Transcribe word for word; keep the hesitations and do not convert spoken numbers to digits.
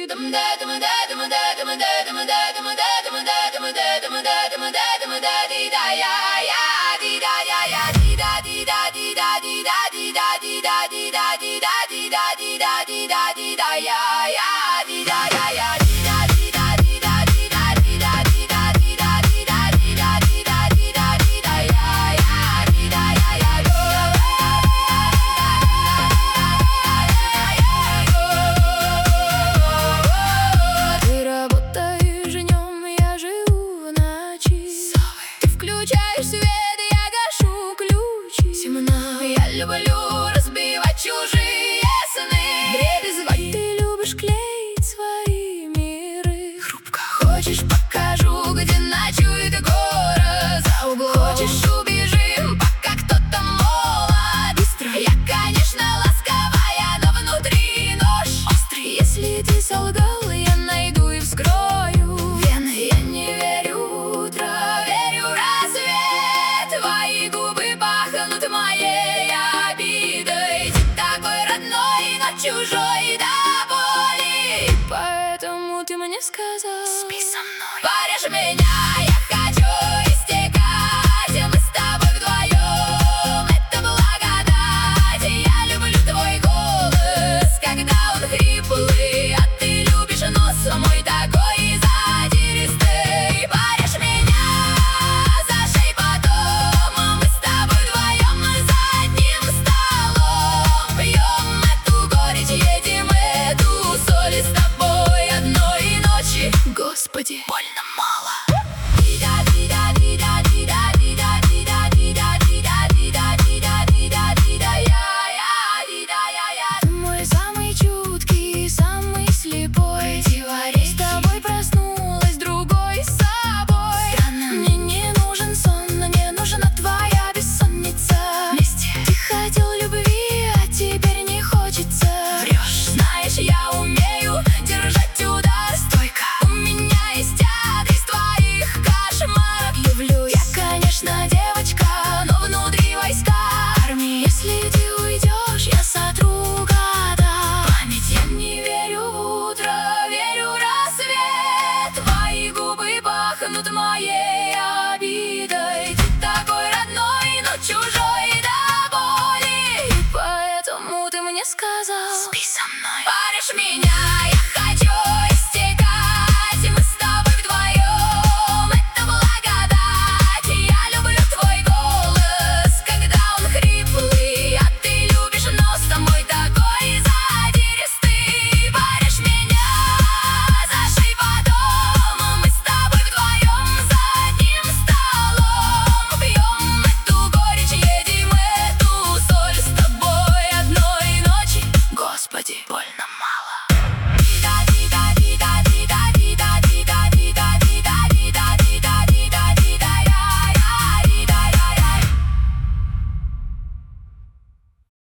Ты работаешь днем, я живу в ночи. Ты включаешь свет, я гашу ключи. Темно, я люблю разбивать чужие сны. Дребезги, ты любишь клеить свои миры. Хрупко хочешь, покажу, где ночует город за углом. Хочешь, убежим, пока кто-то молод. Быстро, я, конечно, ласковая, но внутри нож острый. Если ты солгал, я найду и вскрою вены. Я не верю в утро, верю в рассвет. Твои губы пахнут моей обидой. Ты такой родной, но чужой до боли. И поэтому ты мне сказал: спи со мной. Паришь меня, я хочу истекать. Мы с тобой вдвоем, это благодать. Я люблю твой голос, когда он хриплый, а ты любишь нос мой такой задиристый. Паришь меня за шею потом, мы с тобой вдвоем за одним столом. Пьем эту горечь, едим эту соль, и с тобой одной ночи, Господи, больно мало. Ты мой самый чуткий, самый слепой диварей. С тобой проснулась другой собой. Странно, мне не нужен сон, но не нужна твоя бессонница. Вместе ты хотел любви, а теперь не хочется. Врешь, знаешь, я умею держать удар стойко. У меня есть яд из твоих кошмаров. Люблю я, конечно, девочка, но внутри войска армии. Если ты уйдешь, я сотру года память. Я не верю в утро, верю в рассвет. Твои губы пахнут моей обидой. Ты такой родной, но чужой до боли. И поэтому ты мне сказал: спи со мной. Паришь меня,